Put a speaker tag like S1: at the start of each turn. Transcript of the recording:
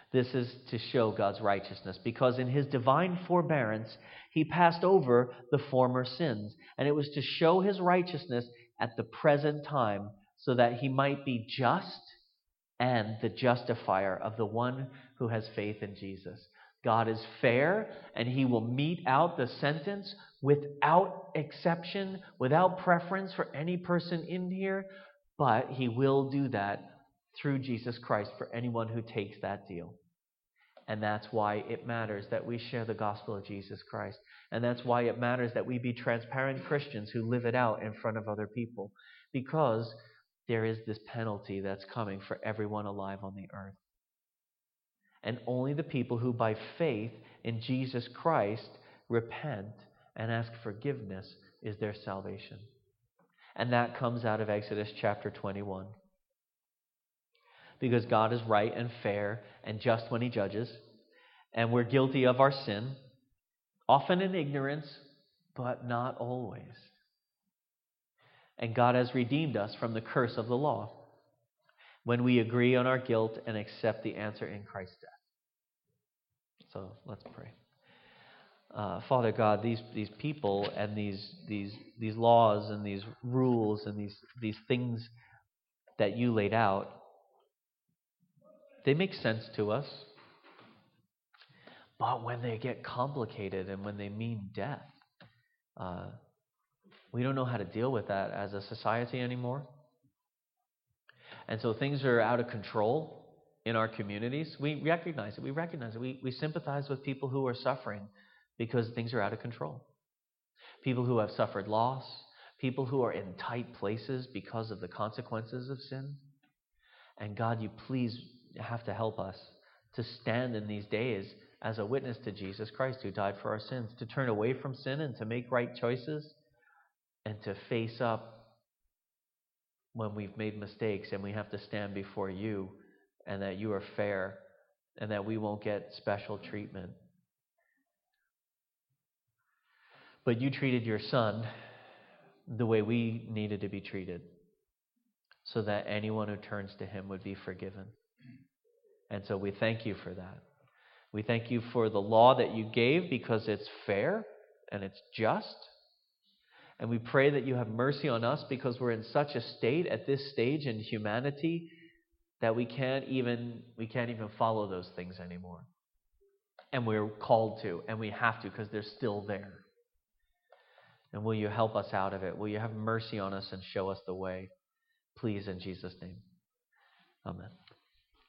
S1: This is to show God's righteousness, because in his divine forbearance, he passed over the former sins. And it was to show his righteousness at the present time, so that he might be just and the justifier of the one who has faith in Jesus. God is fair, and he will mete out the sentence without exception, without preference for any person in here, but he will do that through Jesus Christ for anyone who takes that deal. And that's why it matters that we share the gospel of Jesus Christ. And that's why it matters that we be transparent Christians who live it out in front of other people. Because there is this penalty that's coming for everyone alive on the earth. And only the people who by faith in Jesus Christ repent and ask forgiveness is their salvation. And that comes out of Exodus chapter 21. Because God is right and fair and just when he judges. And we're guilty of our sin, often in ignorance, but not always. And God has redeemed us from the curse of the law when we agree on our guilt and accept the answer in Christ's death. So let's pray. Father God, these people and these laws and these rules and these things that you laid out, they make sense to us. But when they get complicated and when they mean death, we don't know how to deal with that as a society anymore. And so things are out of control in our communities. We recognize it. We sympathize with people who are suffering because things are out of control. People who have suffered loss, people who are in tight places because of the consequences of sin. And God, you please have to help us to stand in these days as a witness to Jesus Christ who died for our sins, to turn away from sin and to make right choices and to face up when we've made mistakes and we have to stand before you, and that you are fair and that we won't get special treatment. But you treated your son the way we needed to be treated, so that anyone who turns to him would be forgiven. And so we thank you for that. We thank you for the law that you gave because it's fair and it's just. And we pray that you have mercy on us because we're in such a state at this stage in humanity that we can't even follow those things anymore. And we're called to, and we have to, because they're still there. And will you help us out of it? Will you have mercy on us and show us the way? Please, in Jesus' name. Amen.